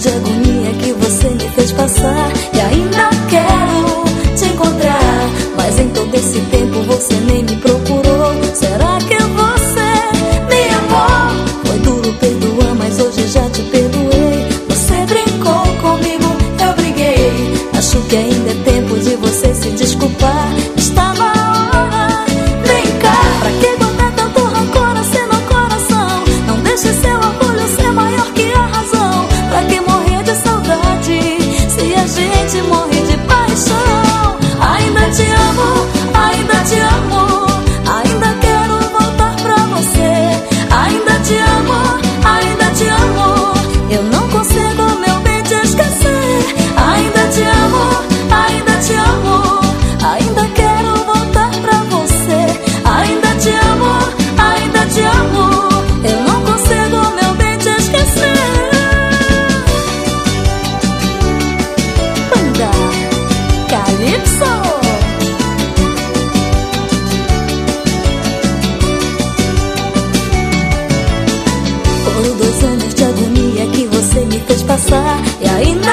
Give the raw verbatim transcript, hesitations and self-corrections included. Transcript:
de agonia que você me fez passar. E ainda quero te encontrar, mas em todo esse tempo você nem me procurou. Será que você me amou? Foi duro perdoar, mas hoje já te perdoei. Você brincou comigo, eu briguei. Acho que ainda é tempo de você se desculpar. Está na hora, vem cá. Pra que guardar tanto rancor assim no coração? Não deixe seu orgulho ser maior que a razão. Pra que morrer de saudade se a gente morre de paixão? Ainda te amo, ainda te amo, ainda quero voltar pra você. Ainda te amo, ainda te amo, eu não consigo, meu bem, te esquecer. Ainda te amo, ainda te amo, ainda quero voltar pra você. Ainda te amo, ainda te amo, eu não consigo, meu bem, te esquecer. Banda Calypso. Foram dois anos de agonia que você me fez passar. E ainda